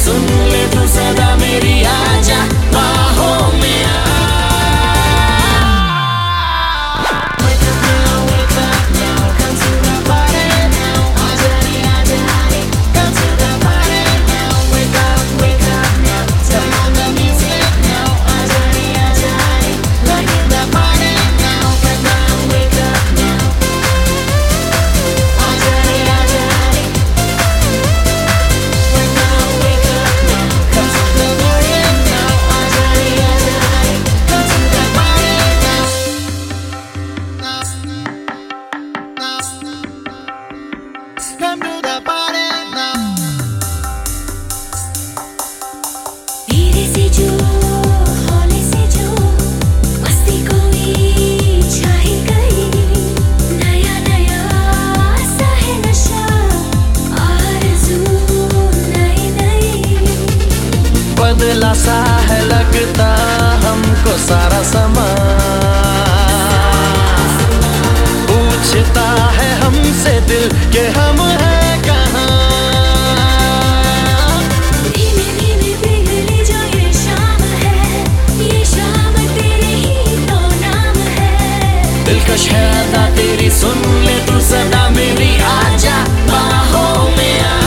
सुन ले तू सदा मेरी, आजा बाहों में आ। Come to the party now. धीरे से जो हौले से जो मस्ती कोई छाई गई, नया नया सा है नशा, आरज़ू नई नई। बदला सा है लगता हमको सारा समा, पूछता है हमसे दिल कि हम हैं कहाँ। धीमे धीमे पिघली जो ये शाम है, ये शाम तेरे ही तो नाम है। दिलकश है अदा तेरी, सुन ले तू सदा मेरी, आजा बाहों में आ।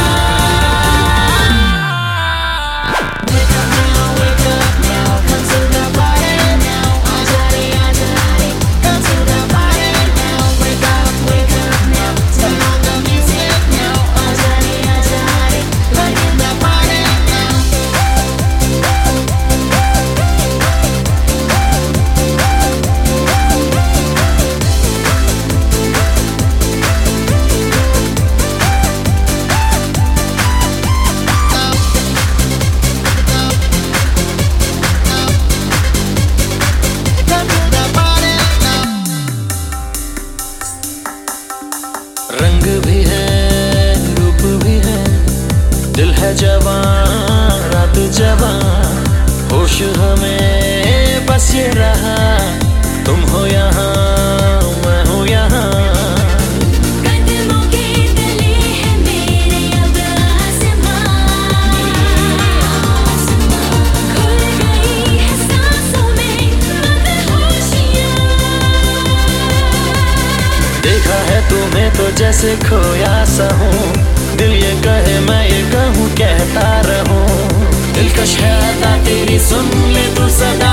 रंग भी है रूप भी है, दिल है जवान रात जवान, होश हमें बस ये रहा, तुम हो यहाँ मैं हूँ यहाँ। कदमों के तले है मेरे अब आसमां, खुल गई है सांसों में मदहोशियाँ। देखा है तुम्हें तो जैसे खोया सा हूँ, दिल ये कहे मैं ये कहूँ कहता रहूँ। दिलकश है अदा तेरी, सुन ले तू सदा